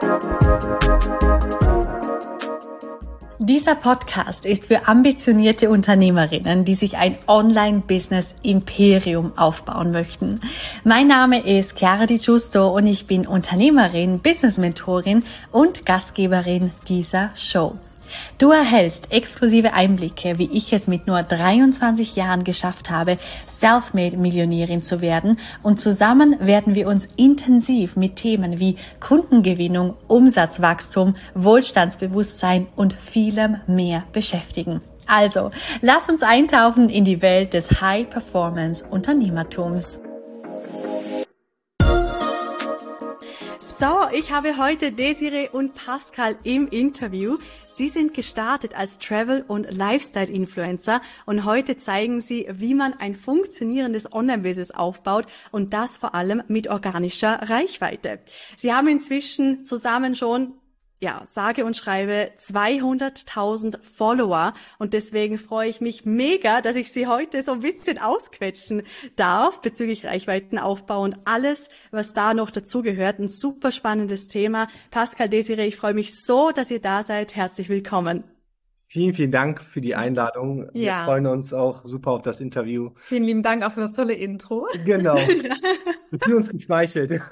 Dieser Podcast ist für ambitionierte Unternehmerinnen, die sich ein Online-Business-Imperium aufbauen möchten. Mein Name ist Chiara Di Giusto und ich bin Unternehmerin, Business-Mentorin und Gastgeberin dieser Show. Du erhältst exklusive Einblicke, wie ich es mit nur 23 Jahren geschafft habe, Selfmade-Millionärin zu werden, und zusammen werden wir uns intensiv mit Themen wie Kundengewinnung, Umsatzwachstum, Wohlstandsbewusstsein und vielem mehr beschäftigen. Also, lass uns eintauchen in die Welt des High-Performance-Unternehmertums. So, ich habe heute Desiree und Pascal im Interview. Sie sind gestartet als Travel- und Lifestyle-Influencer und heute zeigen sie, wie man ein funktionierendes Online-Business aufbaut und das vor allem mit organischer Reichweite. Sie haben inzwischen zusammen schon, sage und schreibe 200.000 Follower und deswegen freue ich mich mega, dass ich Sie heute so ein bisschen ausquetschen darf bezüglich Reichweitenaufbau und alles, was da noch dazugehört. Ein super spannendes Thema. Pascal, Desiree, ich freue mich so, dass ihr da seid. Herzlich willkommen. Vielen, vielen Dank für die Einladung. Wir freuen uns auch super auf das Interview. Vielen lieben Dank auch für das tolle Intro. Genau. Wir fühlen uns geschmeichelt.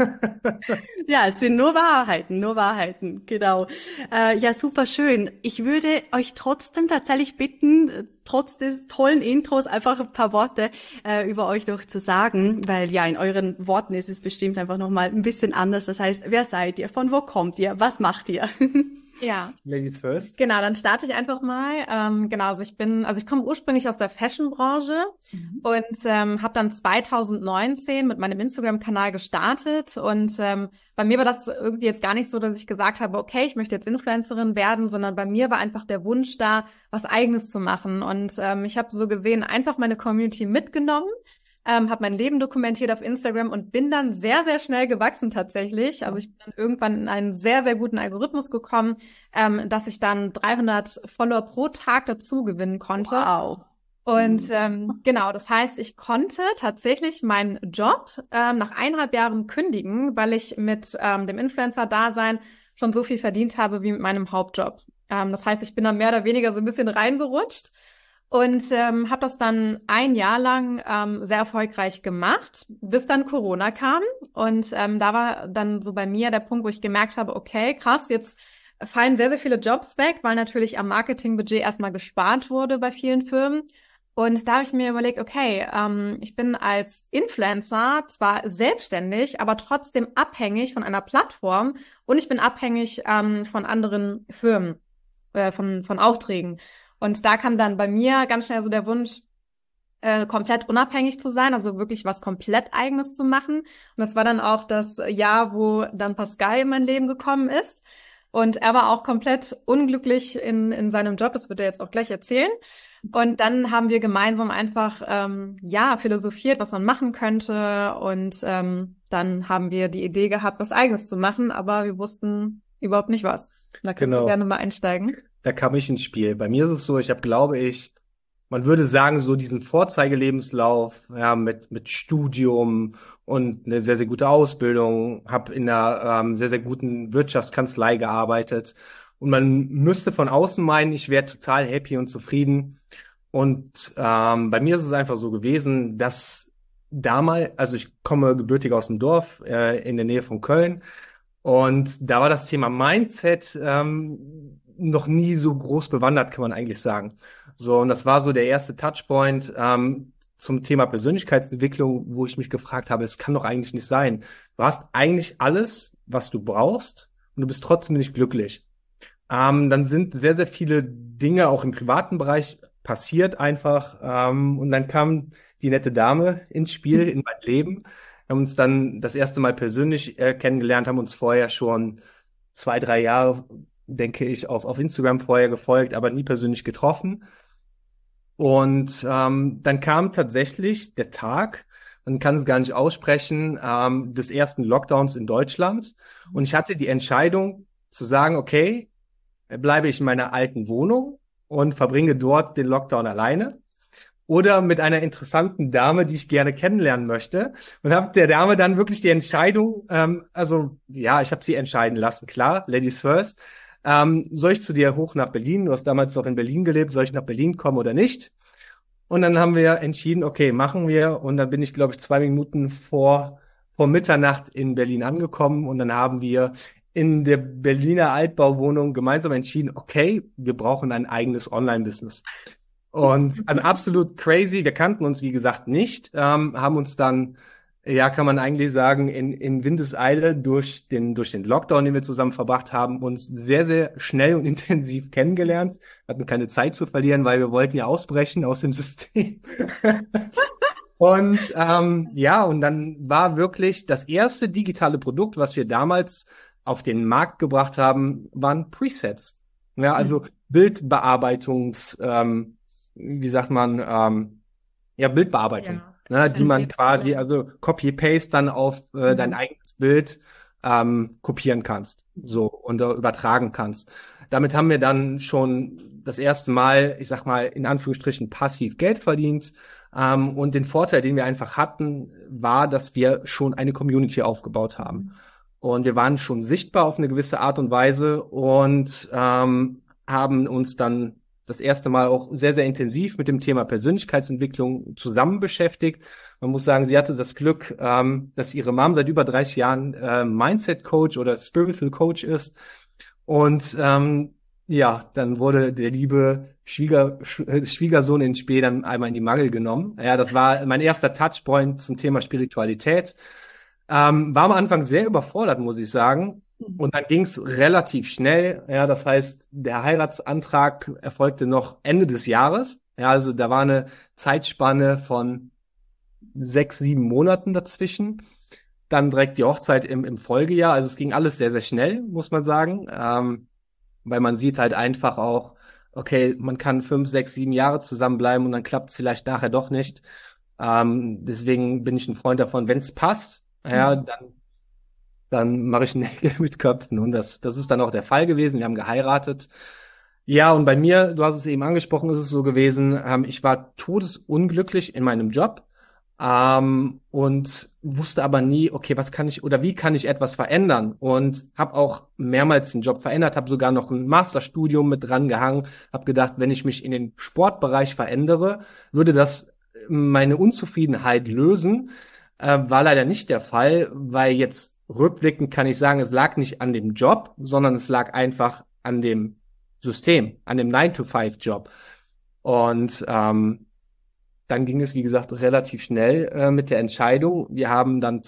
Ja, es sind nur Wahrheiten, genau. Ja, super schön. Ich würde euch trotzdem tatsächlich bitten, trotz des tollen Intros einfach ein paar Worte über euch noch zu sagen, weil ja, in euren Worten ist es bestimmt einfach nochmal ein bisschen anders. Das heißt, wer seid ihr? Von wo kommt ihr? Was macht ihr? Ja. Ladies first. Genau, dann starte ich einfach mal. Also ich komme ursprünglich aus der Fashion-Branche und habe dann 2019 mit meinem Instagram-Kanal gestartet und bei mir war das irgendwie jetzt gar nicht so, dass ich gesagt habe, okay, ich möchte jetzt Influencerin werden, sondern bei mir war einfach der Wunsch da, was Eigenes zu machen und ich habe so gesehen einfach meine Community mitgenommen. Habe mein Leben dokumentiert auf Instagram und bin dann sehr, sehr schnell gewachsen tatsächlich. Also ich bin dann irgendwann in einen sehr, sehr guten Algorithmus gekommen, dass ich dann 300 Follower pro Tag dazu gewinnen konnte. Wow. Und genau, das heißt, ich konnte tatsächlich meinen Job nach 1,5 Jahren kündigen, weil ich mit dem Influencer-Dasein schon so viel verdient habe wie mit meinem Hauptjob. Das heißt, ich bin dann mehr oder weniger so ein bisschen reingerutscht. Und habe das dann 1 Jahr lang sehr erfolgreich gemacht, bis dann Corona kam. Und da war dann so bei mir der Punkt, wo ich gemerkt habe, okay, krass, jetzt fallen sehr, sehr viele Jobs weg, weil natürlich am Marketingbudget erstmal gespart wurde bei vielen Firmen. Und da habe ich mir überlegt, okay, ich bin als Influencer zwar selbstständig, aber trotzdem abhängig von einer Plattform und ich bin abhängig von anderen Firmen, von Aufträgen. Und da kam dann bei mir ganz schnell so der Wunsch, komplett unabhängig zu sein, also wirklich was komplett Eigenes zu machen. Und das war dann auch das Jahr, wo dann Pascal in mein Leben gekommen ist. Und er war auch komplett unglücklich in seinem Job, das wird er jetzt auch gleich erzählen. Und dann haben wir gemeinsam einfach philosophiert, was man machen könnte. Und dann haben wir die Idee gehabt, was Eigenes zu machen, aber wir wussten überhaupt nicht was. Da können wir gerne mal einsteigen. Da kam ich ins Spiel. Bei mir ist es so, ich habe, glaube ich, man würde sagen, so diesen Vorzeigelebenslauf, ja, mit Studium und eine sehr, sehr gute Ausbildung, habe in einer sehr, sehr guten Wirtschaftskanzlei gearbeitet. Und man müsste von außen meinen, ich wäre total happy und zufrieden. Und bei mir ist es einfach so gewesen, dass damals, also ich komme gebürtig aus dem Dorf in der Nähe von Köln, und da war das Thema Mindset noch nie so groß bewandert, kann man eigentlich sagen. So, und das war so der erste Touchpoint zum Thema Persönlichkeitsentwicklung, wo ich mich gefragt habe, es kann doch eigentlich nicht sein. Du hast eigentlich alles, was du brauchst, und du bist trotzdem nicht glücklich. Dann sind sehr, sehr viele Dinge auch im privaten Bereich passiert einfach. Und dann kam die nette Dame ins Spiel, in mein Leben. Wir haben uns dann das erste Mal persönlich kennengelernt, haben uns vorher schon 2, 3 Jahre, denke ich, auf Instagram vorher gefolgt, aber nie persönlich getroffen. Und dann kam tatsächlich der Tag, man kann es gar nicht aussprechen, des ersten Lockdowns in Deutschland. Und ich hatte die Entscheidung zu sagen, okay, bleibe ich in meiner alten Wohnung und verbringe dort den Lockdown alleine, oder mit einer interessanten Dame, die ich gerne kennenlernen möchte. Und habe der Dame dann wirklich die Entscheidung, also ja, ich habe sie entscheiden lassen, klar, Ladies first. Soll ich zu dir hoch nach Berlin? Du hast damals noch in Berlin gelebt, soll ich nach Berlin kommen oder nicht? Und dann haben wir entschieden, okay, machen wir. Und dann bin ich, glaube ich, 2 Minuten vor Mitternacht in Berlin angekommen. Und dann haben wir in der Berliner Altbauwohnung gemeinsam entschieden, okay, wir brauchen ein eigenes Online-Business. Und also absolut crazy. Wir kannten uns, wie gesagt, nicht, haben uns dann, ja, kann man eigentlich sagen, in Windeseile durch den Lockdown, den wir zusammen verbracht haben, uns sehr, sehr schnell und intensiv kennengelernt. Hatten keine Zeit zu verlieren, weil wir wollten ja ausbrechen aus dem System. Und ja, und dann war wirklich das erste digitale Produkt, was wir damals auf den Markt gebracht haben, waren Presets. Ja, also Bildbearbeitungs, wie sagt man, ja, Bildbearbeitung, Ja. ne, die man quasi, also Copy-Paste dann auf dein eigenes Bild kopieren kannst, so, und übertragen kannst. Damit haben wir dann schon das erste Mal, ich sag mal, in Anführungsstrichen passiv Geld verdient. Und den Vorteil, den wir einfach hatten, war, dass wir schon eine Community aufgebaut haben. Und wir waren schon sichtbar auf eine gewisse Art und Weise und haben uns dann das erste Mal auch sehr, sehr intensiv mit dem Thema Persönlichkeitsentwicklung zusammen beschäftigt. Man muss sagen, sie hatte das Glück, dass ihre Mom seit über 30 Jahren Mindset Coach oder Spiritual Coach ist. Und ja, dann wurde der liebe Schwiegersohn in Spee dann einmal in die Mangel genommen. Ja, das war mein erster Touchpoint zum Thema Spiritualität. War am Anfang sehr überfordert, muss ich sagen. Und dann ging es relativ schnell. Ja, das heißt, der Heiratsantrag erfolgte noch Ende des Jahres. Ja, also da war eine Zeitspanne von 6, 7 Monaten dazwischen. Dann direkt die Hochzeit im Folgejahr. Also es ging alles sehr, sehr schnell, muss man sagen. Weil man sieht halt einfach auch, okay, man kann 5, 6, 7 Jahre zusammenbleiben und dann klappt es vielleicht nachher doch nicht. Deswegen bin ich ein Freund davon, wenn es passt, ja, dann mache ich Nägel mit Köpfen. Und das ist dann auch der Fall gewesen. Wir haben geheiratet. Ja, und bei mir, du hast es eben angesprochen, ist es so gewesen, ich war todesunglücklich in meinem Job. Und wusste aber nie, okay, was kann ich oder wie kann ich etwas verändern? Und habe auch mehrmals den Job verändert, habe sogar noch ein Masterstudium mit dran gehangen, habe gedacht, wenn ich mich in den Sportbereich verändere, würde das meine Unzufriedenheit lösen. War leider nicht der Fall, weil jetzt rückblickend kann ich sagen, es lag nicht an dem Job, sondern es lag einfach an dem System, an dem 9-to-5-Job. Und dann ging es, wie gesagt, relativ schnell mit der Entscheidung. Wir haben dann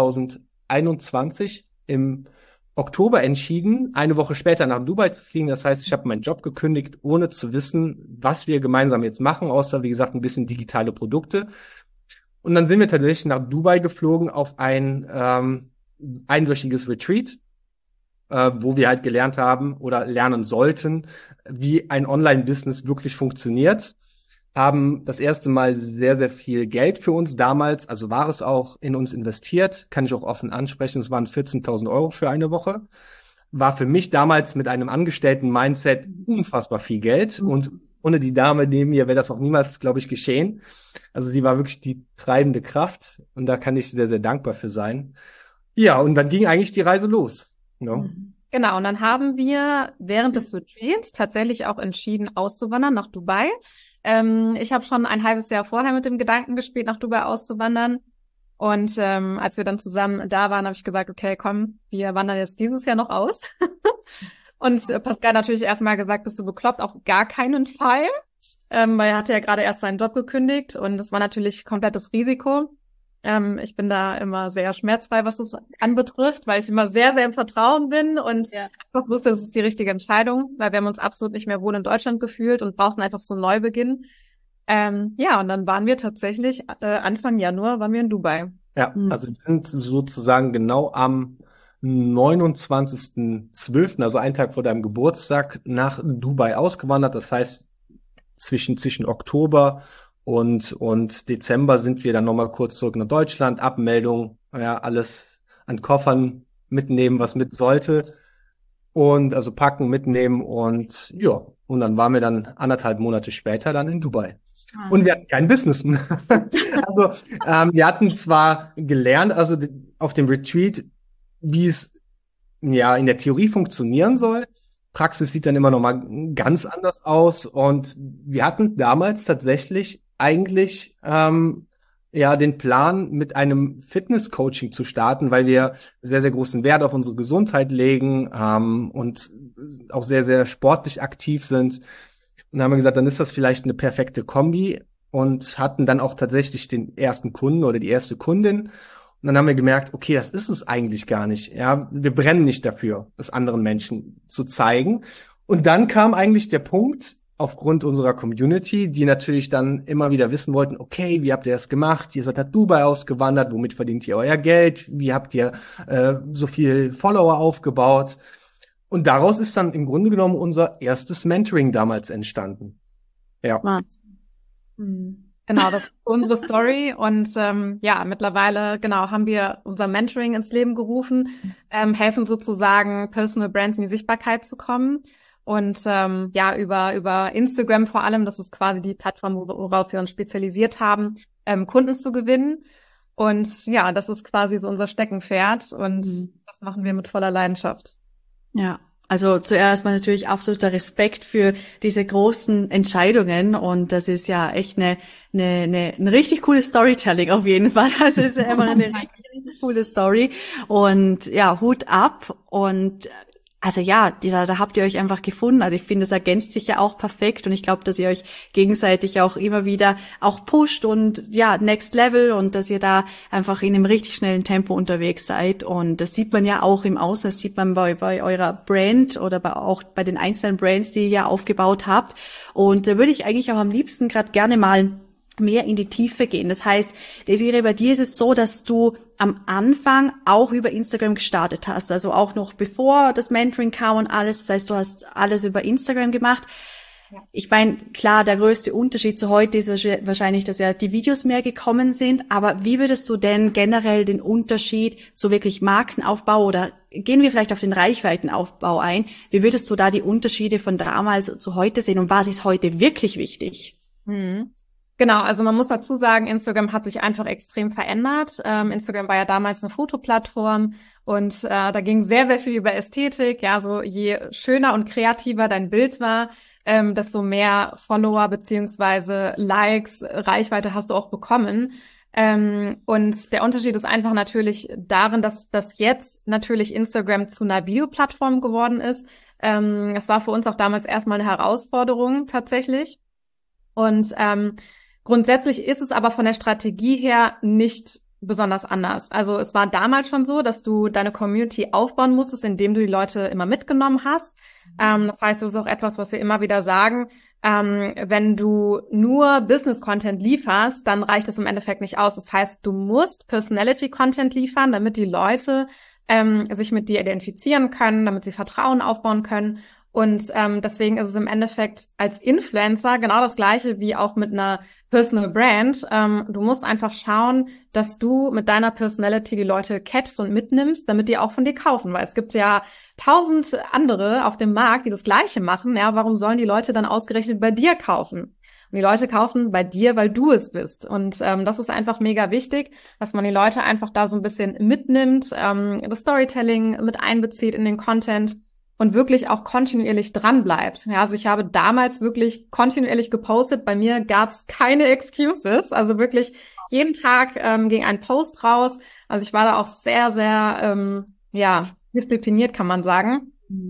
2021 im Oktober entschieden, eine Woche später nach Dubai zu fliegen. Das heißt, ich habe meinen Job gekündigt, ohne zu wissen, was wir gemeinsam jetzt machen, außer, wie gesagt, ein bisschen digitale Produkte. Und dann sind wir tatsächlich nach Dubai geflogen auf ein einwöchiges Retreat, wo wir halt gelernt haben oder lernen sollten, wie ein Online-Business wirklich funktioniert. Haben das erste Mal sehr, sehr viel Geld für uns damals, also war es auch, in uns investiert, kann ich auch offen ansprechen. Es waren 14.000 Euro für eine Woche. War für mich damals mit einem Angestellten-Mindset unfassbar viel Geld und ohne die Dame neben mir wäre das auch niemals, glaube ich, geschehen. Also sie war wirklich die treibende Kraft und da kann ich sehr, sehr dankbar für sein. Ja, und dann ging eigentlich die Reise los. No? Genau, und dann haben wir während des Retreats tatsächlich auch entschieden, auszuwandern nach Dubai. Ich habe schon ein halbes Jahr vorher mit dem Gedanken gespielt, nach Dubai auszuwandern. Und als wir dann zusammen da waren, habe ich gesagt, okay, komm, wir wandern jetzt dieses Jahr noch aus. Und Pascal natürlich erstmal gesagt, bist du bekloppt? Auf gar keinen Fall. Weil er hatte ja gerade erst seinen Job gekündigt und das war natürlich komplettes Risiko. Ich bin da immer sehr schmerzfrei, was das anbetrifft, weil ich immer sehr, sehr im Vertrauen bin und einfach wusste, das ist die richtige Entscheidung, weil wir haben uns absolut nicht mehr wohl in Deutschland gefühlt und brauchten einfach so einen Neubeginn. Ja, und dann waren wir tatsächlich, Anfang Januar waren wir in Dubai. Ja, also wir sind sozusagen genau am 29.12., also einen Tag vor deinem Geburtstag, nach Dubai ausgewandert. Das heißt, zwischen Oktober und Dezember sind wir dann nochmal kurz zurück nach Deutschland, Abmeldung, ja, alles an Koffern mitnehmen, was mit sollte. Und also packen, mitnehmen und ja, und dann waren wir dann 1,5 Monate später dann in Dubai. Und wir hatten kein Business. Also, wir hatten zwar gelernt, also auf dem Retreat, wie es ja in der Theorie funktionieren soll. Praxis sieht dann immer noch mal ganz anders aus. Und wir hatten damals tatsächlich eigentlich ja den Plan, mit einem Fitness-Coaching zu starten, weil wir sehr, sehr großen Wert auf unsere Gesundheit legen und auch sehr, sehr sportlich aktiv sind. Und dann haben wir gesagt, dann ist das vielleicht eine perfekte Kombi und hatten dann auch tatsächlich den ersten Kunden oder die erste Kundin. Und dann haben wir gemerkt, okay, das ist es eigentlich gar nicht. Ja, wir brennen nicht dafür, es anderen Menschen zu zeigen. Und dann kam eigentlich der Punkt, aufgrund unserer Community, die natürlich dann immer wieder wissen wollten, okay, wie habt ihr das gemacht? Ihr seid nach Dubai ausgewandert, womit verdient ihr euer Geld? Wie habt ihr so viel Follower aufgebaut? Und daraus ist dann im Grunde genommen unser erstes Mentoring damals entstanden. Ja. Genau, das ist unsere Story und ja, mittlerweile genau haben wir unser Mentoring ins Leben gerufen, helfen sozusagen Personal Brands in die Sichtbarkeit zu kommen und ja über Instagram vor allem, das ist quasi die Plattform, worauf wir uns spezialisiert haben, Kunden zu gewinnen und ja, das ist quasi so unser Steckenpferd und das machen wir mit voller Leidenschaft. Ja, also zuerst mal natürlich absoluter Respekt für diese großen Entscheidungen und das ist ja echt ein richtig cooles Storytelling auf jeden Fall. Also es ist ja immer eine richtig coole Story und ja, Hut ab und also ja, da habt ihr euch einfach gefunden. Also ich finde, es ergänzt sich ja auch perfekt und ich glaube, dass ihr euch gegenseitig auch immer wieder auch pusht und ja, Next Level und dass ihr da einfach in einem richtig schnellen Tempo unterwegs seid und das sieht man ja auch im Außen, das sieht man bei eurer Brand oder auch bei den einzelnen Brands, die ihr ja aufgebaut habt und da würde ich eigentlich auch am liebsten gerade gerne mal mehr in die Tiefe gehen. Das heißt, Desiree, bei dir ist es so, dass du am Anfang auch über Instagram gestartet hast, also auch noch bevor das Mentoring kam und alles. Das heißt, du hast alles über Instagram gemacht. Ich meine, klar, der größte Unterschied zu heute ist wahrscheinlich, dass ja die Videos mehr gekommen sind. Aber wie würdest du denn generell den Unterschied zu wirklich Markenaufbau oder gehen wir vielleicht auf den Reichweitenaufbau ein? Wie würdest du da die Unterschiede von damals zu heute sehen und was ist heute wirklich wichtig? Genau, also man muss dazu sagen, Instagram hat sich einfach extrem verändert. Instagram war ja damals eine Fotoplattform und da ging sehr, sehr viel über Ästhetik. Ja, so je schöner und kreativer dein Bild war, desto mehr Follower beziehungsweise Likes, Reichweite hast du auch bekommen. Und der Unterschied ist einfach natürlich darin, dass jetzt natürlich Instagram zu einer Videoplattform geworden ist. Es war für uns auch damals erstmal eine Herausforderung tatsächlich. Und grundsätzlich ist es aber von der Strategie her nicht besonders anders. Also es war damals schon so, dass du deine Community aufbauen musstest, indem du die Leute immer mitgenommen hast. Das heißt, das ist auch etwas, was wir immer wieder sagen. Wenn du nur Business-Content lieferst, dann reicht es im Endeffekt nicht aus. Das heißt, du musst Personality-Content liefern, damit die Leute sich mit dir identifizieren können, damit sie Vertrauen aufbauen können. Und deswegen ist es im Endeffekt als Influencer genau das Gleiche wie auch mit einer Personal Brand. Du musst einfach schauen, dass du mit deiner Personality die Leute catchst und mitnimmst, damit die auch von dir kaufen. Weil es gibt ja 1000 andere auf dem Markt, die das Gleiche machen. Ja, warum sollen die Leute dann ausgerechnet bei dir kaufen? Und die Leute kaufen bei dir, weil du es bist. Und das ist einfach mega wichtig, dass man die Leute einfach da so ein bisschen mitnimmt, das Storytelling mit einbezieht in den Content und wirklich auch kontinuierlich dran bleibt. Ja, also ich habe damals wirklich kontinuierlich gepostet. Bei mir gab es keine Excuses. Also wirklich jeden Tag ging ein Post raus. Also ich war da auch sehr, sehr ja diszipliniert, kann man sagen.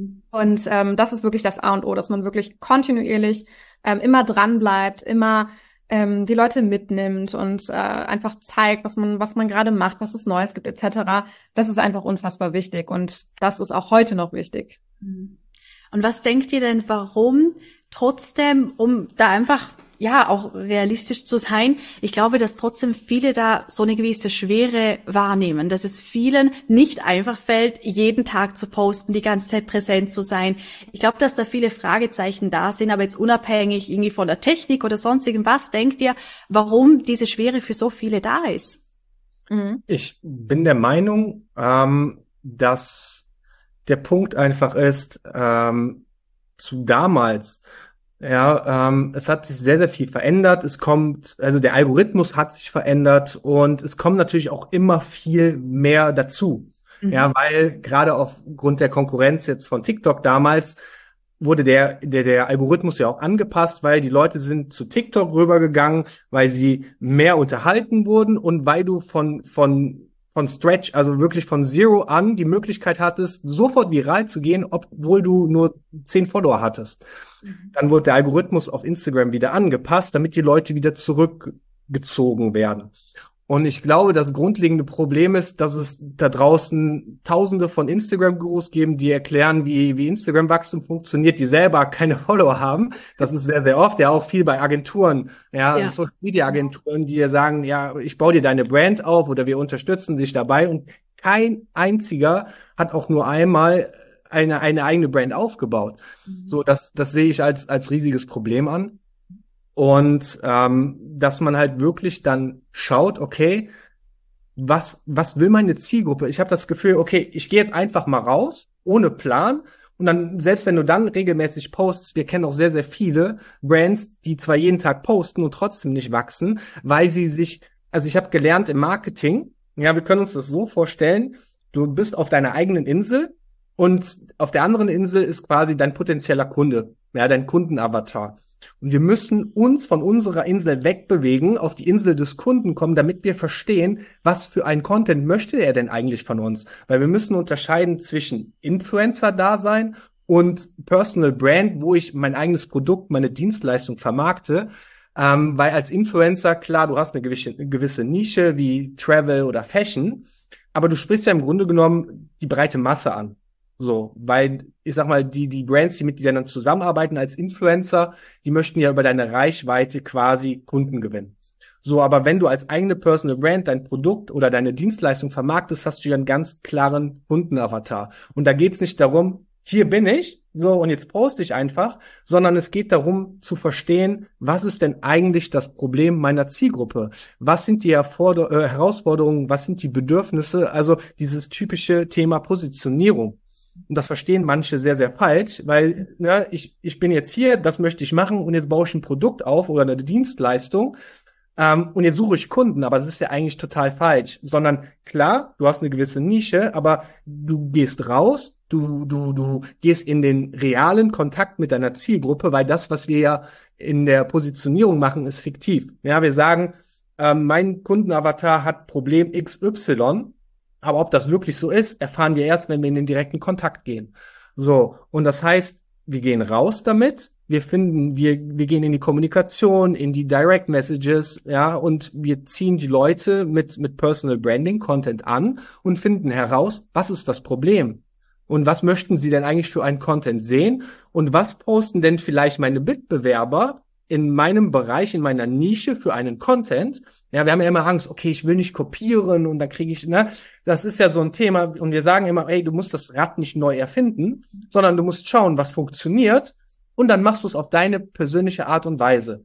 Und das ist wirklich das A und O, dass man wirklich kontinuierlich immer dran bleibt, immer die Leute mitnimmt und einfach zeigt, was man gerade macht, was es Neues gibt, etc. Das ist einfach unfassbar wichtig und das ist auch heute noch wichtig. Und was denkt ihr denn, warum trotzdem, um da einfach ja auch realistisch zu sein, ich glaube, dass trotzdem viele da so eine gewisse Schwere wahrnehmen, dass es vielen nicht einfach fällt, jeden Tag zu posten, die ganze Zeit präsent zu sein. Ich glaube, dass da viele Fragezeichen da sind, aber jetzt unabhängig irgendwie von der Technik oder sonstigem, was denkt ihr, warum diese Schwere für so viele da ist? Ich bin der Meinung, dass der Punkt einfach ist, zu damals Ja, es hat sich sehr, sehr viel verändert. Also der Algorithmus hat sich verändert und es kommt natürlich auch immer viel mehr dazu. Ja, weil gerade aufgrund der Konkurrenz jetzt von TikTok damals wurde der Algorithmus ja auch angepasst, weil die Leute sind zu TikTok rübergegangen, weil sie mehr unterhalten wurden und weil du von Stretch, also wirklich von Zero an, die Möglichkeit hattest, sofort viral zu gehen, obwohl du nur 10 Follower hattest. Dann wurde der Algorithmus auf Instagram wieder angepasst, damit die Leute wieder zurückgezogen werden. Und ich glaube, das grundlegende Problem ist, dass es da draußen Tausende von Instagram-Gurus geben, die erklären, wie Instagram-Wachstum funktioniert, die selber keine Follower haben. Das ist sehr, sehr oft, ja auch viel bei Agenturen, ja. Social-Media-Agenturen, die dir sagen, ja, ich baue dir deine Brand auf oder wir unterstützen dich dabei. Und kein einziger hat auch nur einmal eine eigene Brand aufgebaut. So, das sehe ich als riesiges Problem an. Und dass man halt wirklich dann schaut, okay, was will meine Zielgruppe? Ich habe das Gefühl, okay, ich gehe jetzt einfach mal raus, ohne Plan. Und dann, selbst wenn du dann regelmäßig postest, wir kennen auch sehr, sehr viele Brands, die zwar jeden Tag posten und trotzdem nicht wachsen, weil also ich habe gelernt im Marketing, ja, wir können uns das so vorstellen, du bist auf deiner eigenen Insel und auf der anderen Insel ist quasi dein potenzieller Kunde, ja, dein Kundenavatar. Und wir müssen uns von unserer Insel wegbewegen, auf die Insel des Kunden kommen, damit wir verstehen, was für ein Content möchte er denn eigentlich von uns. Weil wir müssen unterscheiden zwischen Influencer-Dasein und Personal Brand, wo ich mein eigenes Produkt, meine Dienstleistung vermarkte. Weil als Influencer, klar, du hast eine gewisse Nische wie Travel oder Fashion, aber du sprichst ja im Grunde genommen die breite Masse an. So, weil ich sag mal, die Brands, die mit dir dann zusammenarbeiten als Influencer, die möchten ja über deine Reichweite quasi Kunden gewinnen. So, aber wenn du als eigene Personal Brand dein Produkt oder deine Dienstleistung vermarktest, hast du ja einen ganz klaren Kundenavatar. Und da geht's nicht darum, hier bin ich, so, und jetzt poste ich einfach, sondern es geht darum zu verstehen, was ist denn eigentlich das Problem meiner Zielgruppe? Was sind die Herausforderungen? Was sind die Bedürfnisse? Also dieses typische Thema Positionierung. Und das verstehen manche sehr, sehr falsch, weil ich bin jetzt hier, das möchte ich machen und jetzt baue ich ein Produkt auf oder eine Dienstleistung und jetzt suche ich Kunden, aber das ist ja eigentlich total falsch. Sondern klar, du hast eine gewisse Nische, aber du gehst raus, du gehst in den realen Kontakt mit deiner Zielgruppe, weil das, was wir ja in der Positionierung machen, ist fiktiv. Ja, wir sagen, mein Kundenavatar hat Problem XY. Aber ob das wirklich so ist, erfahren wir erst, wenn wir in den direkten Kontakt gehen. So, und das heißt, wir gehen raus damit, wir gehen in die Kommunikation, in die Direct Messages, ja, und wir ziehen die Leute mit Personal Branding Content an und finden heraus, was ist das Problem? Und was möchten sie denn eigentlich für einen Content sehen? Und was posten denn vielleicht meine Mitbewerber in meinem Bereich, in meiner Nische für einen Content? Ja, wir haben ja immer Angst, okay, ich will nicht kopieren und dann kriege ich, das ist ja so ein Thema und wir sagen immer, ey, du musst das Rad nicht neu erfinden, sondern du musst schauen, was funktioniert und dann machst du es auf deine persönliche Art und Weise.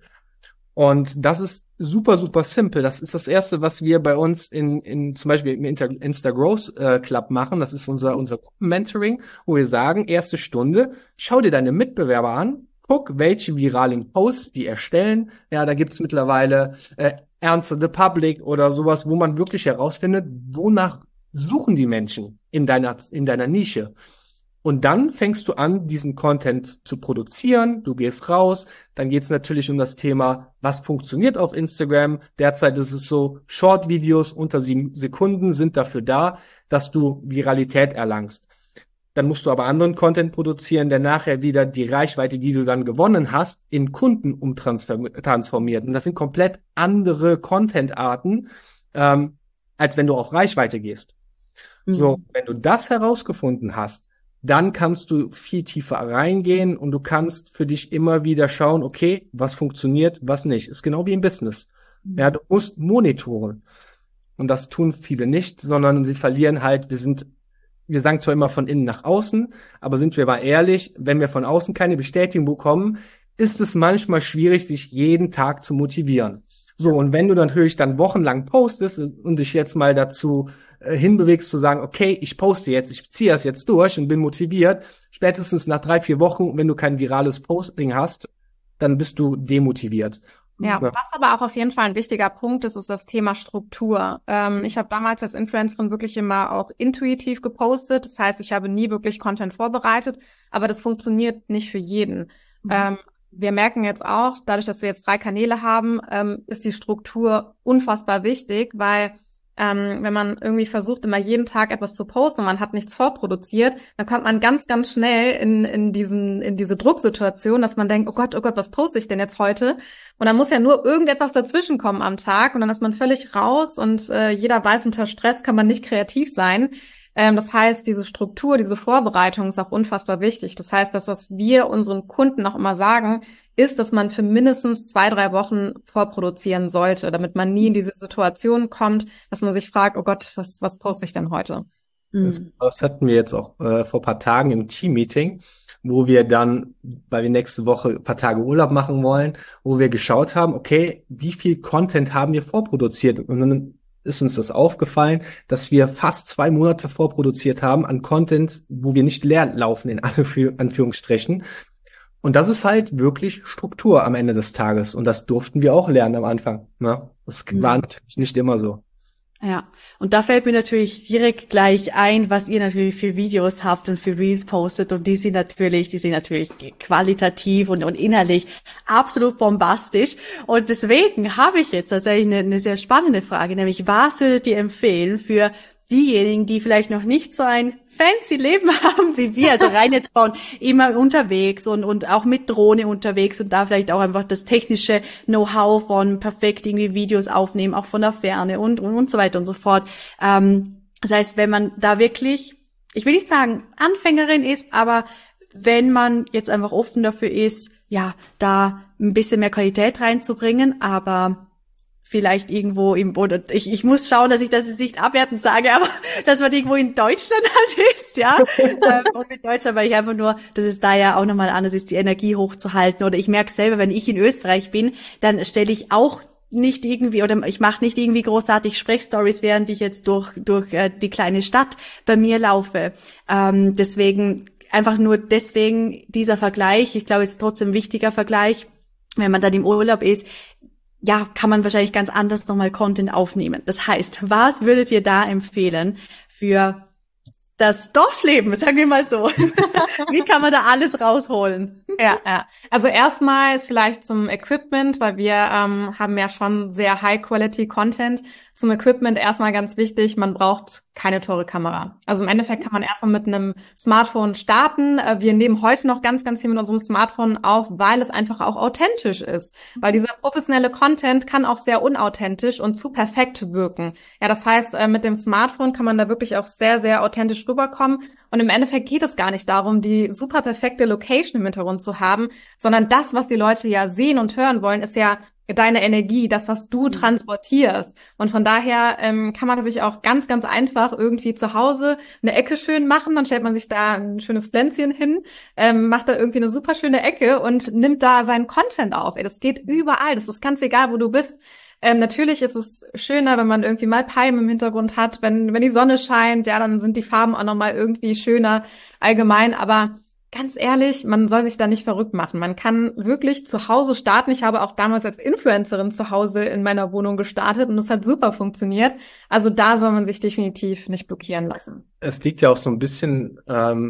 Und das ist super, super simpel. Das ist das Erste, was wir bei uns in zum Beispiel im Insta-Growth Club machen. Das ist unser Mentoring, wo wir sagen, erste Stunde, schau dir deine Mitbewerber an, guck, welche viralen Posts die erstellen. Ja, da gibt's mittlerweile Answer the Public oder sowas, wo man wirklich herausfindet, wonach suchen die Menschen in deiner Nische. Und dann fängst du an, diesen Content zu produzieren. Du gehst raus. Dann geht's natürlich um das Thema, was funktioniert auf Instagram. Derzeit ist es so, Short-Videos unter 7 Sekunden sind dafür da, dass du Viralität erlangst. Dann musst du aber anderen Content produzieren, der nachher wieder die Reichweite, die du dann gewonnen hast, in Kunden transformiert. Und das sind komplett andere Content-Arten, als wenn du auf Reichweite gehst. So, wenn du das herausgefunden hast, dann kannst du viel tiefer reingehen und du kannst für dich immer wieder schauen, okay, was funktioniert, was nicht. Ist genau wie im Business. Ja, du musst monitoren. Und das tun viele nicht, sondern sie verlieren halt, wir sagen zwar immer von innen nach außen, aber sind wir mal ehrlich, wenn wir von außen keine Bestätigung bekommen, ist es manchmal schwierig, sich jeden Tag zu motivieren. So, und wenn du natürlich dann wochenlang postest und dich jetzt mal dazu hinbewegst zu sagen, okay, ich poste jetzt, ich ziehe das jetzt durch und bin motiviert, spätestens nach 3-4 Wochen, wenn du kein virales Posting hast, dann bist du demotiviert. Ja, was aber auch auf jeden Fall ein wichtiger Punkt ist, ist das Thema Struktur. Ich habe damals als Influencerin wirklich immer auch intuitiv gepostet. Das heißt, ich habe nie wirklich Content vorbereitet, aber das funktioniert nicht für jeden. Wir merken jetzt auch, dadurch, dass wir jetzt 3 Kanäle haben, ist die Struktur unfassbar wichtig, weil wenn man irgendwie versucht, immer jeden Tag etwas zu posten und man hat nichts vorproduziert, dann kommt man ganz, ganz schnell in diese Drucksituation, dass man denkt, oh Gott, was poste ich denn jetzt heute? Und dann muss ja nur irgendetwas dazwischen kommen am Tag und dann ist man völlig raus und jeder weiß, unter Stress kann man nicht kreativ sein. Das heißt, diese Struktur, diese Vorbereitung ist auch unfassbar wichtig. Das heißt, das, was wir unseren Kunden auch immer sagen, ist, dass man für mindestens 2-3 Wochen vorproduzieren sollte, damit man nie in diese Situation kommt, dass man sich fragt, oh Gott, was poste ich denn heute? Das hatten wir jetzt auch vor ein paar Tagen im Team-Meeting, wo wir dann, weil wir nächste Woche ein paar Tage Urlaub machen wollen, wo wir geschaut haben, okay, wie viel Content haben wir vorproduziert? Und dann ist uns das aufgefallen, dass wir fast 2 Monate vorproduziert haben an Content, wo wir nicht leer laufen, in Anführungsstrichen. Und das ist halt wirklich Struktur am Ende des Tages. Und das durften wir auch lernen am Anfang. Ne? Das war natürlich nicht immer so. Ja, und da fällt mir natürlich direkt gleich ein, was ihr natürlich für Videos habt und für Reels postet, und die sind natürlich qualitativ und inhaltlich absolut bombastisch. Und deswegen habe ich jetzt tatsächlich eine sehr spannende Frage, nämlich was würdet ihr empfehlen für diejenigen, die vielleicht noch nicht so ein fancy Leben haben wie wir, also rein jetzt bauen, immer unterwegs und auch mit Drohne unterwegs und da vielleicht auch einfach das technische Know-how von perfekt irgendwie Videos aufnehmen, auch von der Ferne und so weiter und so fort. Das heißt, wenn man da wirklich, ich will nicht sagen Anfängerin ist, aber wenn man jetzt einfach offen dafür ist, ja, da ein bisschen mehr Qualität reinzubringen, aber vielleicht irgendwo oder ich muss schauen, dass ich das jetzt nicht abwertend sage, aber dass man irgendwo in Deutschland halt ist, ja. Und mit Deutschland, weil ich einfach nur, dass es da ja auch nochmal anders ist, die Energie hochzuhalten. Oder ich merke selber, wenn ich in Österreich bin, dann stelle ich auch nicht irgendwie, oder ich mache nicht irgendwie großartig Sprechstories, während ich jetzt durch die kleine Stadt bei mir laufe. Deswegen dieser Vergleich, ich glaube, es ist trotzdem ein wichtiger Vergleich, wenn man dann im Urlaub ist, ja, kann man wahrscheinlich ganz anders nochmal Content aufnehmen. Das heißt, was würdet ihr da empfehlen für das Dorfleben, sagen wir mal so? Wie kann man da alles rausholen? Ja. Also erstmal vielleicht zum Equipment, weil wir haben ja schon sehr High-Quality-Content. Zum Equipment erstmal ganz wichtig, man braucht keine teure Kamera. Also im Endeffekt kann man erstmal mit einem Smartphone starten. Wir nehmen heute noch ganz, ganz viel mit unserem Smartphone auf, weil es einfach auch authentisch ist. Weil dieser professionelle Content kann auch sehr unauthentisch und zu perfekt wirken. Ja, das heißt, mit dem Smartphone kann man da wirklich auch sehr, sehr authentisch rüberkommen. Und im Endeffekt geht es gar nicht darum, die super perfekte Location im Hintergrund zu haben, sondern das, was die Leute ja sehen und hören wollen, ist ja deine Energie, das, was du transportierst. Und von daher kann man sich auch ganz, ganz einfach irgendwie zu Hause eine Ecke schön machen. Dann stellt man sich da ein schönes Pflänzchen hin, macht da irgendwie eine super schöne Ecke und nimmt da seinen Content auf. Das geht überall. Das ist ganz egal, wo du bist. Natürlich ist es schöner, wenn man irgendwie mal Palmen im Hintergrund hat. Wenn die Sonne scheint, ja, dann sind die Farben auch nochmal irgendwie schöner allgemein. Aber ganz ehrlich, man soll sich da nicht verrückt machen. Man kann wirklich zu Hause starten. Ich habe auch damals als Influencerin zu Hause in meiner Wohnung gestartet und das hat super funktioniert. Also da soll man sich definitiv nicht blockieren lassen. Es liegt ja auch so ein bisschen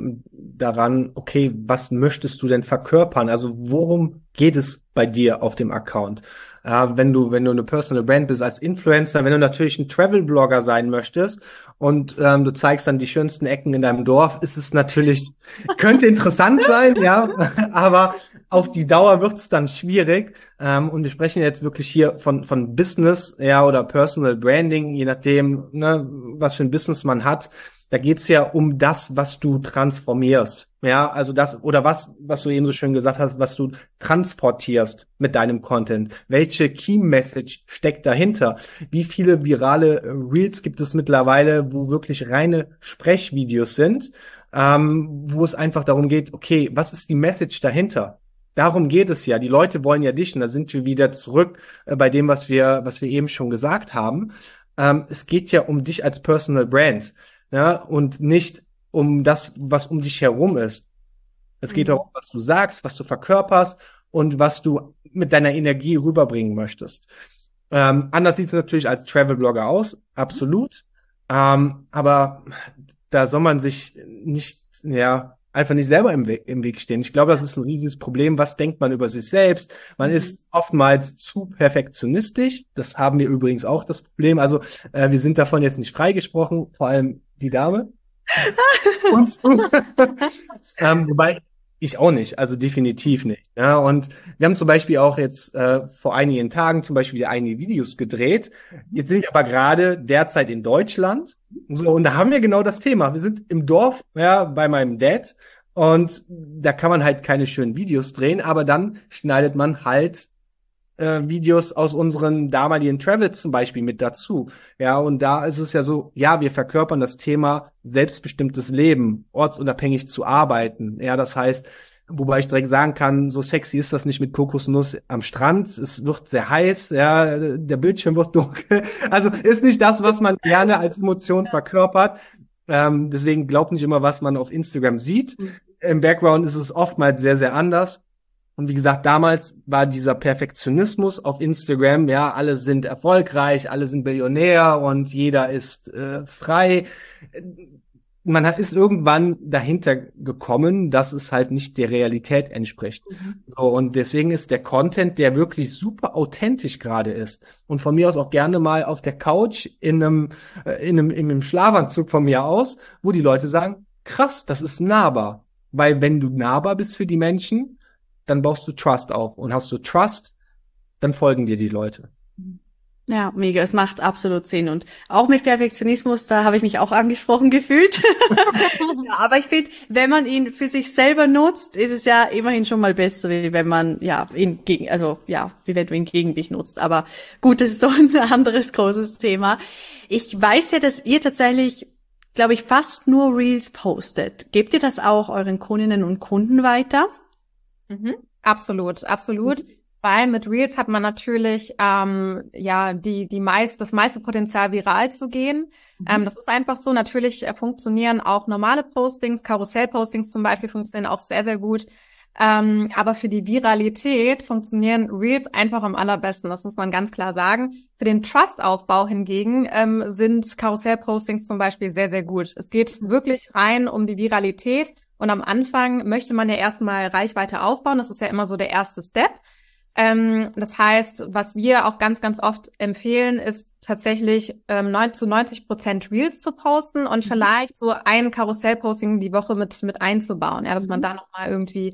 daran, okay, was möchtest du denn verkörpern? Also worum geht es bei dir auf dem Account? Wenn du eine Personal Brand bist als Influencer, wenn du natürlich ein Travel-Blogger sein möchtest und du zeigst dann die schönsten Ecken in deinem Dorf, ist es natürlich, könnte interessant sein, ja, aber auf die Dauer wird's dann schwierig. Und wir sprechen jetzt wirklich hier von Business, ja, oder Personal Branding, je nachdem, ne, was für ein Business man hat. Da geht's ja um das, was du transformierst. Ja, also das, oder was du eben so schön gesagt hast, was du transportierst mit deinem Content. Welche Key Message steckt dahinter? Wie viele virale Reels gibt es mittlerweile, wo wirklich reine Sprechvideos sind, wo es einfach darum geht, okay, was ist die Message dahinter? Darum geht es ja. Die Leute wollen ja dich, und da sind wir wieder zurück bei dem, was wir eben schon gesagt haben. Es geht ja um dich als Personal Brand. Ja, und nicht um das, was um dich herum ist. Es geht darum, was du sagst, was du verkörperst und was du mit deiner Energie rüberbringen möchtest. Anders sieht es natürlich als Travel-Blogger aus, absolut. Aber da soll man sich nicht, einfach nicht selber im Weg stehen. Ich glaube, das ist ein riesiges Problem. Was denkt man über sich selbst? Man ist oftmals zu perfektionistisch. Das haben wir übrigens auch, das Problem. Also wir sind davon jetzt nicht freigesprochen, vor allem die Dame. Wobei ich auch nicht, also definitiv nicht. Ja, und wir haben zum Beispiel auch jetzt vor einigen Tagen zum Beispiel einige Videos gedreht. Jetzt sind wir aber gerade derzeit in Deutschland. So, und da haben wir genau das Thema. Wir sind im Dorf, ja, bei meinem Dad. Und da kann man halt keine schönen Videos drehen, aber dann schneidet man halt Videos aus unseren damaligen Travels zum Beispiel mit dazu. Ja, und da ist es ja so, ja, wir verkörpern das Thema selbstbestimmtes Leben, ortsunabhängig zu arbeiten. Ja, das heißt, wobei ich direkt sagen kann, so sexy ist das nicht mit Kokosnuss am Strand. Es wird sehr heiß, ja, der Bildschirm wird dunkel. Also ist nicht das, was man gerne als Emotion verkörpert. Deswegen glaubt nicht immer, was man auf Instagram sieht. Im Background ist es oftmals sehr, sehr anders. Und wie gesagt, damals war dieser Perfektionismus auf Instagram, ja, alle sind erfolgreich, alle sind Billionär und jeder ist frei. Man ist irgendwann dahinter gekommen, dass es halt nicht der Realität entspricht. So, und deswegen ist der Content, der wirklich super authentisch gerade ist und von mir aus auch gerne mal auf der Couch in einem Schlafanzug von mir aus, wo die Leute sagen, krass, das ist nahbar. Weil wenn du nahbar bist für die Menschen, dann baust du Trust auf. Und hast du Trust, dann folgen dir die Leute. Ja, mega. Es macht absolut Sinn. Und auch mit Perfektionismus, da habe ich mich auch angesprochen gefühlt. Ja, aber ich finde, wenn man ihn für sich selber nutzt, ist es ja immerhin schon mal besser, wie wenn man, wie wenn du ihn gegen dich nutzt. Aber gut, das ist so ein anderes großes Thema. Ich weiß ja, dass ihr tatsächlich, glaube ich, fast nur Reels postet. Gebt ihr das auch euren Kundinnen und Kunden weiter? Absolut. Weil mit Reels hat man natürlich das meiste Potenzial, viral zu gehen. Das ist einfach so. Natürlich funktionieren auch normale Postings, Karussell-Postings zum Beispiel funktionieren auch sehr, sehr gut. Aber für die Viralität funktionieren Reels einfach am allerbesten. Das muss man ganz klar sagen. Für den Trust-Aufbau hingegen sind Karussell-Postings zum Beispiel sehr, sehr gut. Es geht wirklich rein um die Viralität. Und am Anfang möchte man ja erstmal Reichweite aufbauen. Das ist ja immer so der erste Step. Das heißt, was wir auch ganz, ganz oft empfehlen, ist tatsächlich 90% Reels zu posten und vielleicht so ein Karussell-Posting die Woche mit einzubauen. Ja, dass man da nochmal irgendwie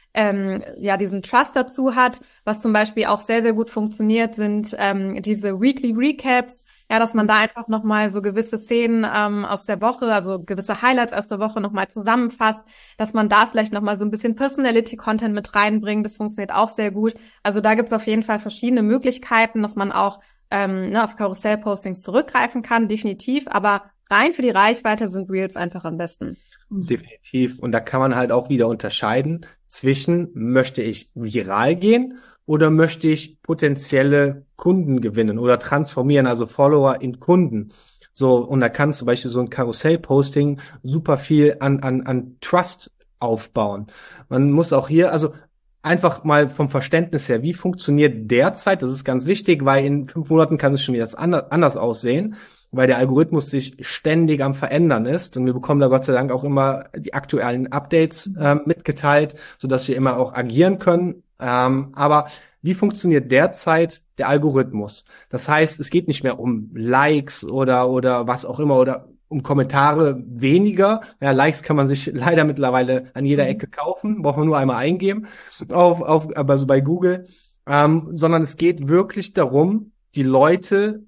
diesen Trust dazu hat. Was zum Beispiel auch sehr, sehr gut funktioniert, sind diese Weekly Recaps. Ja, dass man da einfach nochmal so gewisse Szenen aus der Woche, also gewisse Highlights aus der Woche nochmal zusammenfasst, dass man da vielleicht nochmal so ein bisschen Personality-Content mit reinbringt. Das funktioniert auch sehr gut. Also da gibt's auf jeden Fall verschiedene Möglichkeiten, dass man auch auf Karussell-Postings zurückgreifen kann, definitiv. Aber rein für die Reichweite sind Reels einfach am besten. Definitiv. Und da kann man halt auch wieder unterscheiden zwischen, möchte ich viral gehen oder möchte ich potenzielle Kunden gewinnen oder transformieren, also Follower in Kunden. So, und da kann zum Beispiel so ein Karussell-Posting super viel an Trust aufbauen. Man muss auch hier, also einfach mal vom Verständnis her, wie funktioniert derzeit, das ist ganz wichtig, weil in 5 Monaten kann es schon wieder anders aussehen, weil der Algorithmus sich ständig am Verändern ist und wir bekommen da Gott sei Dank auch immer die aktuellen Updates mitgeteilt, sodass wir immer auch agieren können. Aber wie funktioniert derzeit der Algorithmus? Das heißt, es geht nicht mehr um Likes oder was auch immer oder um Kommentare weniger. Ja, Likes kann man sich leider mittlerweile an jeder Ecke kaufen, braucht man nur einmal eingeben, aber so bei Google. Sondern es geht wirklich darum, die Leute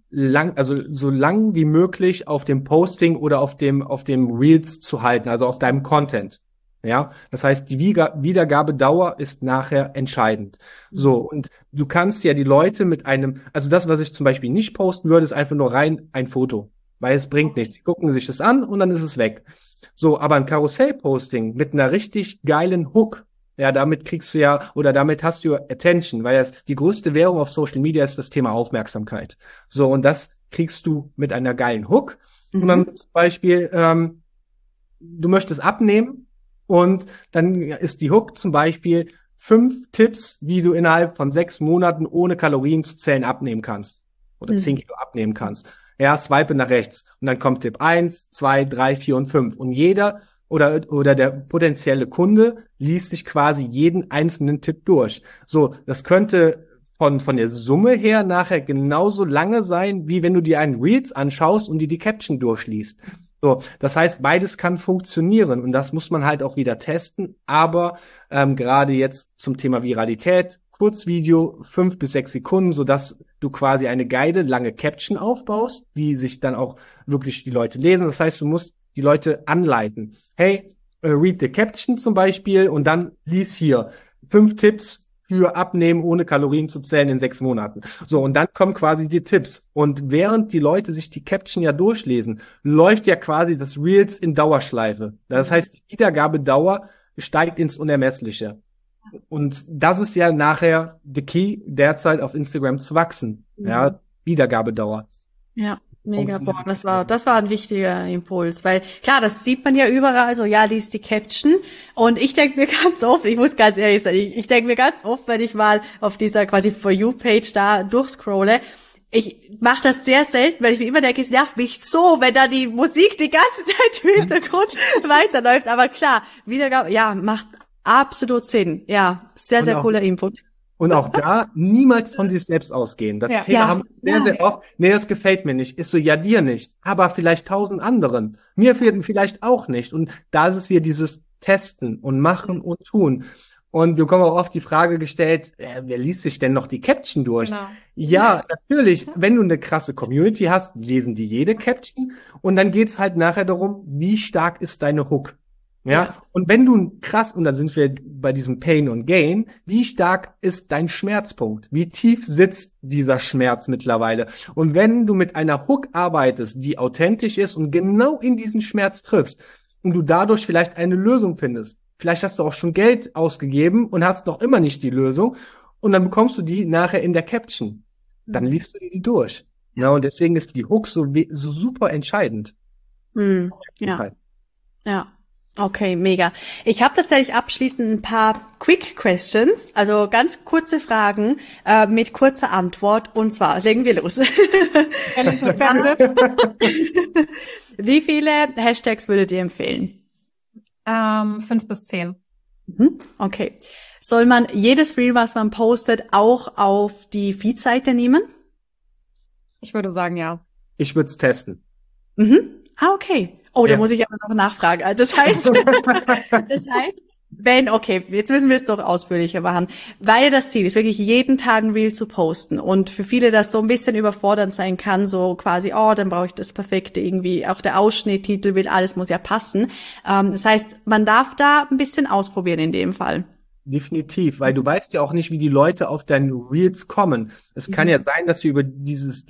so lang wie möglich auf dem Posting oder auf dem Reels zu halten, also auf deinem Content. Ja, das heißt, die Wiedergabedauer ist nachher entscheidend. So, und du kannst ja die Leute also das, was ich zum Beispiel nicht posten würde, ist einfach nur rein ein Foto, weil es bringt nichts. Sie gucken sich das an und dann ist es weg. So, aber ein Karussell-Posting mit einer richtig geilen Hook, ja, damit hast du Attention, weil die größte Währung auf Social Media ist das Thema Aufmerksamkeit. So, und das kriegst du mit einer geilen Hook. Und dann zum Beispiel, du möchtest abnehmen, und dann ist die Hook zum Beispiel 5 Tipps, wie du innerhalb von 6 Monaten ohne Kalorien zu zählen abnehmen kannst. Oder 10 Kilo abnehmen kannst. Ja, swipe nach rechts. Und dann kommt Tipp 1, 2, 3, 4 und 5. Und jeder oder der potenzielle Kunde liest sich quasi jeden einzelnen Tipp durch. So, das könnte von der Summe her nachher genauso lange sein, wie wenn du dir einen Reels anschaust und dir die Caption durchliest. So, das heißt, beides kann funktionieren und das muss man halt auch wieder testen. Aber gerade jetzt zum Thema Viralität, Kurzvideo, 5 bis 6 Sekunden, sodass du quasi eine geile, lange Caption aufbaust, die sich dann auch wirklich die Leute lesen. Das heißt, du musst die Leute anleiten. Hey, read the Caption zum Beispiel und dann lies hier 5 Tipps für Abnehmen ohne Kalorien zu zählen in 6 Monaten. So, und dann kommen quasi die Tipps. Und während die Leute sich die Caption ja durchlesen, läuft ja quasi das Reels in Dauerschleife. Das heißt, die Wiedergabedauer steigt ins Unermessliche. Und das ist ja nachher the key, derzeit auf Instagram zu wachsen. Ja, Wiedergabedauer. Ja. Mega, boah, das war ein wichtiger Impuls, weil klar, das sieht man ja überall, so ja, lies die Caption und ich denke mir ganz oft, ich muss ganz ehrlich sein, ich denke mir ganz oft, wenn ich mal auf dieser quasi For You-Page da durchscrolle, ich mache das sehr selten, weil ich mir immer denke, es nervt mich so, wenn da die Musik die ganze Zeit im Hintergrund weiterläuft, aber klar, Wiedergabe, ja, macht absolut Sinn, ja, sehr, sehr cooler Input. Und auch da niemals von sich selbst ausgehen. Das Thema haben wir sehr oft. Nee, das gefällt mir nicht. Ist so, ja, dir nicht. Aber vielleicht 1000 anderen. Mir vielleicht auch nicht. Und da ist es wieder dieses Testen und Machen und Tun. Und wir bekommen auch oft die Frage gestellt, wer liest sich denn noch die Caption durch? Genau. Ja, natürlich. Wenn du eine krasse Community hast, lesen die jede Caption. Und dann geht's halt nachher darum, wie stark ist deine Hook? Ja, und wenn du und dann sind wir bei diesem Pain und Gain, wie stark ist dein Schmerzpunkt? Wie tief sitzt dieser Schmerz mittlerweile? Und wenn du mit einer Hook arbeitest, die authentisch ist und genau in diesen Schmerz triffst und du dadurch vielleicht eine Lösung findest, vielleicht hast du auch schon Geld ausgegeben und hast noch immer nicht die Lösung und dann bekommst du die nachher in der Caption. Dann liest du die durch. Ja, und deswegen ist die Hook so super entscheidend. Ja. Ja. Okay, mega. Ich habe tatsächlich abschließend ein paar Quick Questions, also ganz kurze Fragen mit kurzer Antwort. Und zwar, legen wir los. Wie viele Hashtags würdet ihr empfehlen? 5 bis 10. Okay. Soll man jedes Reel, was man postet, auch auf die Feed-Seite nehmen? Ich würde sagen, ja. Ich würde es testen. Okay. Oh, da muss ich aber noch nachfragen. Das heißt, okay, jetzt müssen wir es doch ausführlicher machen, weil das Ziel ist, wirklich jeden Tag ein Reel zu posten und für viele das so ein bisschen überfordernd sein kann, so quasi, dann brauche ich das Perfekte irgendwie, auch der Ausschnitt, Titelbild, alles muss ja passen. Das heißt, man darf da ein bisschen ausprobieren in dem Fall. Definitiv, weil du weißt ja auch nicht, wie die Leute auf deine Reels kommen. Es kann ja sein, dass sie über dieses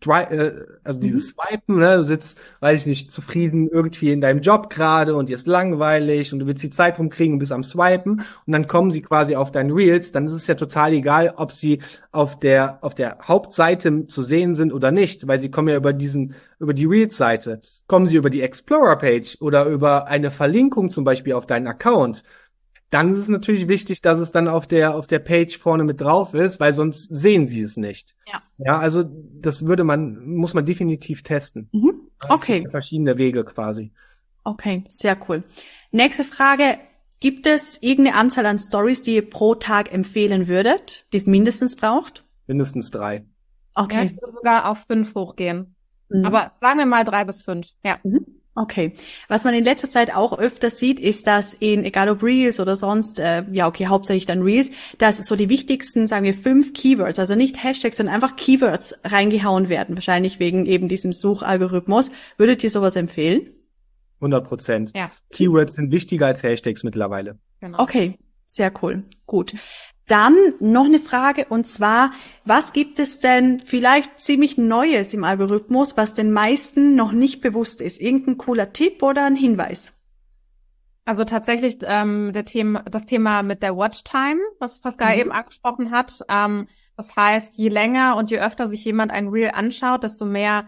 Swipen, ne, du sitzt, weiß ich nicht, zufrieden irgendwie in deinem Job gerade und dir ist langweilig und du willst die Zeit rumkriegen und bist am Swipen und dann kommen sie quasi auf deine Reels, dann ist es ja total egal, ob sie auf der Hauptseite zu sehen sind oder nicht, weil sie kommen ja über die Reels-Seite. Kommen sie über die Explorer-Page oder über eine Verlinkung zum Beispiel auf deinen Account, dann ist es natürlich wichtig, dass es dann auf der Page vorne mit drauf ist, weil sonst sehen sie es nicht. Ja, also das muss man definitiv testen. Okay. Es gibt verschiedene Wege quasi. Okay, sehr cool. Nächste Frage. Gibt es irgendeine Anzahl an Stories, die ihr pro Tag empfehlen würdet, die es mindestens braucht? Mindestens 3. Okay. Ja, ich würde sogar auf 5 hochgehen. Aber sagen wir mal 3 bis 5. Ja. Okay. Was man in letzter Zeit auch öfter sieht, ist, dass egal ob Reels oder sonst, hauptsächlich dann Reels, dass so die wichtigsten, sagen wir, 5 Keywords, also nicht Hashtags, sondern einfach Keywords reingehauen werden, wahrscheinlich wegen eben diesem Suchalgorithmus. Würdet ihr sowas empfehlen? 100%. Ja. Keywords sind wichtiger als Hashtags mittlerweile. Genau. Okay, sehr cool. Gut. Dann noch eine Frage, und zwar, was gibt es denn vielleicht ziemlich Neues im Algorithmus, was den meisten noch nicht bewusst ist? Irgendein cooler Tipp oder ein Hinweis? Also tatsächlich das Thema mit der Watchtime, was Pascal eben angesprochen hat. Das heißt, je länger und je öfter sich jemand ein Reel anschaut, desto mehr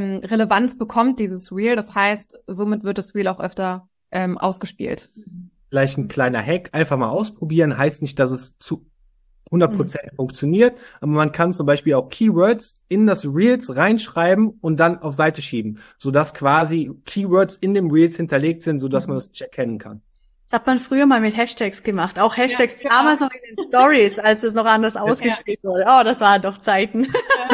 Relevanz bekommt dieses Reel. Das heißt, somit wird das Reel auch öfter ausgespielt. vielleicht ein kleiner Hack, einfach mal ausprobieren, heißt nicht, dass es zu 100% funktioniert, aber man kann zum Beispiel auch Keywords in das Reels reinschreiben und dann auf Seite schieben, sodass quasi Keywords in dem Reels hinterlegt sind, sodass man das nicht erkennen kann. Das hat man früher mal mit Hashtags gemacht. Auch Hashtags Ja, genau. damals noch in den Stories, als es noch anders ausgespielt wurde. Oh, das waren doch Zeiten.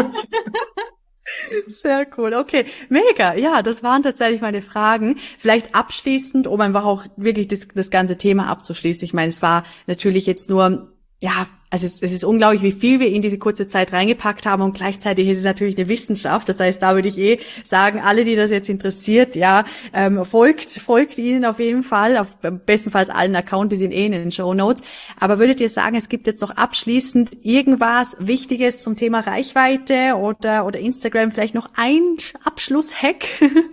Sehr cool. Okay, mega. Ja, das waren tatsächlich meine Fragen. Vielleicht abschließend, um einfach auch wirklich das ganze Thema abzuschließen. Ich meine, es war natürlich jetzt nur, ja, also es ist unglaublich, wie viel wir in diese kurze Zeit reingepackt haben und gleichzeitig ist es natürlich eine Wissenschaft. Das heißt, da würde ich sagen, alle, die das jetzt interessiert, ja, folgt ihnen auf jeden Fall, bestenfalls allen Accounts, die sind in den Shownotes. Aber würdet ihr sagen, es gibt jetzt noch abschließend irgendwas Wichtiges zum Thema Reichweite oder Instagram, vielleicht noch ein Abschlusshack?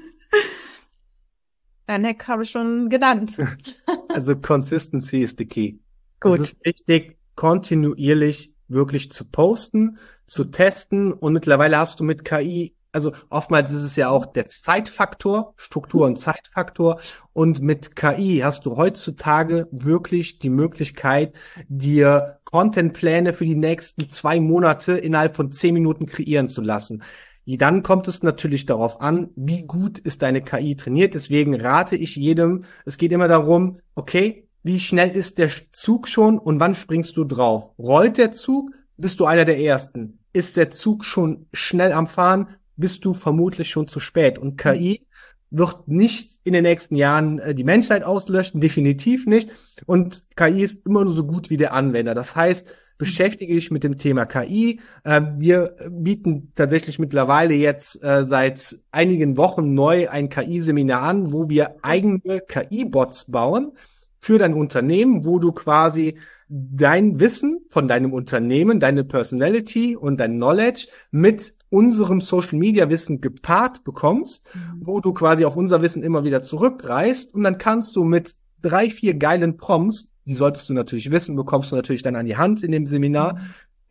Ein Hack habe ich schon genannt. Also Consistency is the key. Gut. Es ist wichtig, kontinuierlich wirklich zu posten, zu testen und mittlerweile hast du mit KI, also oftmals ist es ja auch der Zeitfaktor, Struktur- und Zeitfaktor und mit KI hast du heutzutage wirklich die Möglichkeit, dir Contentpläne für die nächsten 2 Monate innerhalb von 10 Minuten kreieren zu lassen. Dann kommt es natürlich darauf an, wie gut ist deine KI trainiert. Deswegen rate ich jedem, es geht immer darum, okay, wie schnell ist der Zug schon und wann springst du drauf? Rollt der Zug, bist du einer der Ersten. Ist der Zug schon schnell am Fahren, bist du vermutlich schon zu spät. Und KI wird nicht in den nächsten Jahren die Menschheit auslöschen, definitiv nicht. Und KI ist immer nur so gut wie der Anwender. Das heißt, beschäftige dich mit dem Thema KI. Wir bieten tatsächlich mittlerweile jetzt seit einigen Wochen neu ein KI-Seminar an, wo wir eigene KI-Bots bauen für dein Unternehmen, wo du quasi dein Wissen von deinem Unternehmen, deine Personality und dein Knowledge mit unserem Social-Media-Wissen gepaart bekommst, wo du quasi auf unser Wissen immer wieder zurückgreifst und dann kannst du mit 3, 4 geilen Prompts, die solltest du natürlich wissen, bekommst du natürlich dann an die Hand in dem Seminar,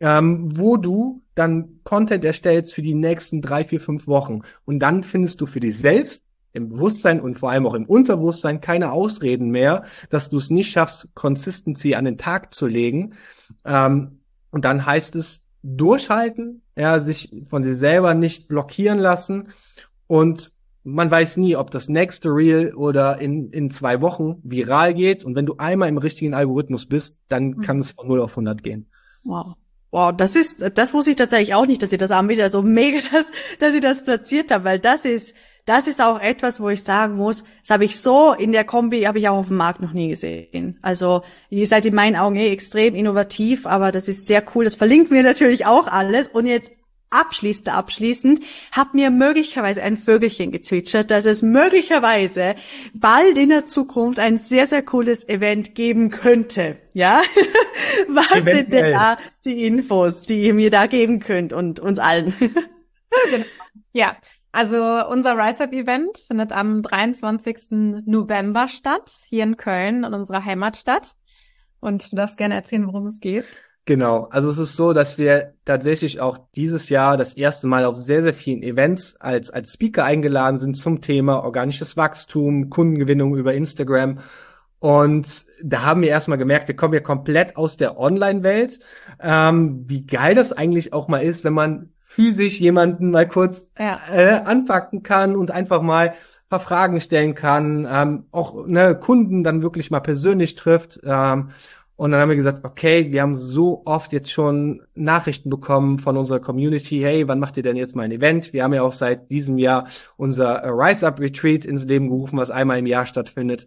wo du dann Content erstellst für die nächsten 3, 4, 5 Wochen und dann findest du für dich selbst im Bewusstsein und vor allem auch im Unterbewusstsein keine Ausreden mehr, dass du es nicht schaffst, Consistency an den Tag zu legen. Und dann heißt es durchhalten, ja, sich von sich selber nicht blockieren lassen. Und man weiß nie, ob das nächste Reel oder in 2 Wochen viral geht. Und wenn du einmal im richtigen Algorithmus bist, dann kann es von 0 auf 100 gehen. Wow. Wow, das wusste ich tatsächlich auch nicht, dass ihr das anbietet. Also mega, dass ihr das platziert habt, weil das ist auch etwas, wo ich sagen muss, das habe ich so in der Kombi, habe ich auch auf dem Markt noch nie gesehen. Also ihr seid in meinen Augen extrem innovativ, aber das ist sehr cool. Das verlinkt mir natürlich auch alles. Und jetzt abschließend hat mir möglicherweise ein Vögelchen gezwitschert, dass es möglicherweise bald in der Zukunft ein sehr, sehr cooles Event geben könnte. Ja? Was sind denn da die Infos, die ihr mir da geben könnt und uns allen? Genau. Ja. Also unser RiseUp-Event findet am 23. November statt, hier in Köln, in unserer Heimatstadt. Und du darfst gerne erzählen, worum es geht. Genau, also es ist so, dass wir tatsächlich auch dieses Jahr das erste Mal auf sehr, sehr vielen Events als Speaker eingeladen sind zum Thema organisches Wachstum, Kundengewinnung über Instagram. Und da haben wir erstmal gemerkt, wir kommen ja komplett aus der Online-Welt. Wie geil das eigentlich auch mal ist, wenn man physisch jemanden mal kurz anpacken kann und einfach mal ein paar Fragen stellen kann, auch Kunden dann wirklich mal persönlich trifft. Und dann haben wir gesagt, okay, wir haben so oft jetzt schon Nachrichten bekommen von unserer Community, hey, wann macht ihr denn jetzt mal ein Event? Wir haben ja auch seit diesem Jahr unser Rise Up Retreat ins Leben gerufen, was einmal im Jahr stattfindet.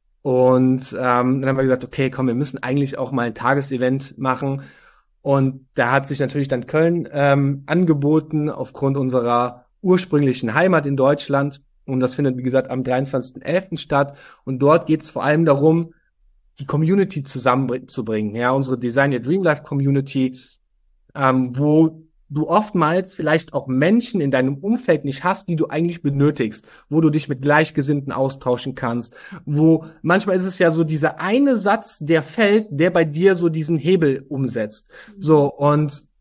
Und dann haben wir gesagt, okay, komm, wir müssen eigentlich auch mal ein Tagesevent machen. Und da hat sich natürlich dann Köln angeboten aufgrund unserer ursprünglichen Heimat in Deutschland. Und das findet, wie gesagt, am 23.11. statt. Und dort geht es vor allem darum, die Community zusammenzubringen. Ja, unsere Design Your Dream Life Community, wo du oftmals vielleicht auch Menschen in deinem Umfeld nicht hast, die du eigentlich benötigst, wo du dich mit Gleichgesinnten austauschen kannst, wo manchmal ist es ja so dieser eine Satz, der fällt, der bei dir so diesen Hebel umsetzt. So, und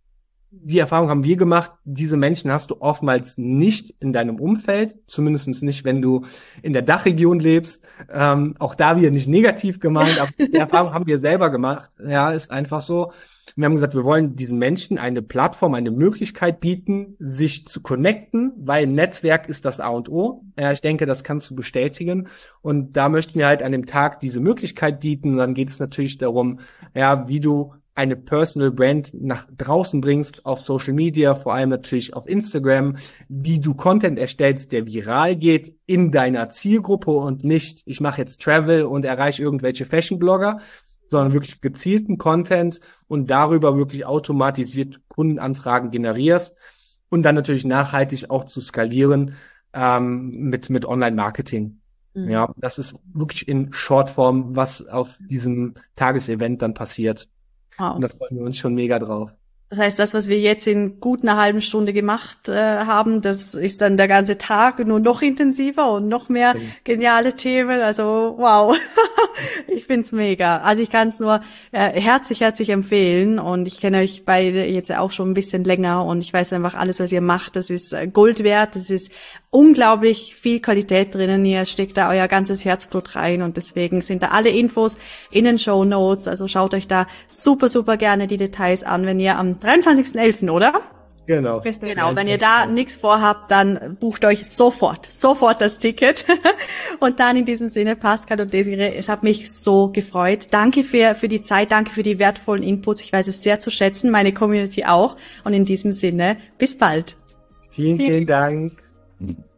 die Erfahrung haben wir gemacht, diese Menschen hast du oftmals nicht in deinem Umfeld, zumindest nicht, wenn du in der Dachregion lebst. Auch da wieder nicht negativ gemeint, aber die Erfahrung haben wir selber gemacht. Ja, ist einfach so. Wir haben gesagt, wir wollen diesen Menschen eine Plattform, eine Möglichkeit bieten, sich zu connecten, weil Netzwerk ist das A und O. Ja, ich denke, das kannst du bestätigen. Und da möchten wir halt an dem Tag diese Möglichkeit bieten. Und dann geht es natürlich darum, ja, wie du eine Personal Brand nach draußen bringst auf Social Media, vor allem natürlich auf Instagram, wie du Content erstellst, der viral geht in deiner Zielgruppe und nicht, ich mache jetzt Travel und erreiche irgendwelche Fashion-Blogger, sondern wirklich gezielten Content und darüber wirklich automatisiert Kundenanfragen generierst und dann natürlich nachhaltig auch zu skalieren mit Online-Marketing. Mhm. Ja, das ist wirklich in Shortform, was auf diesem Tagesevent dann passiert. Wow. Und da freuen wir uns schon mega drauf. Das heißt, das, was wir jetzt in gut einer halben Stunde gemacht haben, das ist dann der ganze Tag nur noch intensiver und noch mehr geniale Themen. Also wow, ich find's mega. Also ich kann es nur herzlich empfehlen und ich kenne euch beide jetzt auch schon ein bisschen länger und ich weiß einfach, alles, was ihr macht, das ist Gold wert, das ist unglaublich viel Qualität drinnen. Ihr steckt da euer ganzes Herzblut rein und deswegen sind da alle Infos in den Shownotes. Also schaut euch da super, super gerne die Details an, wenn ihr am 23.11., oder? Genau. Richtig. Genau, wenn ihr da nichts vorhabt, dann bucht euch sofort das Ticket. Und dann in diesem Sinne, Pascal und Desiree, es hat mich so gefreut. Danke für die Zeit, danke für die wertvollen Inputs. Ich weiß es sehr zu schätzen, meine Community auch. Und in diesem Sinne, bis bald. Vielen Dank.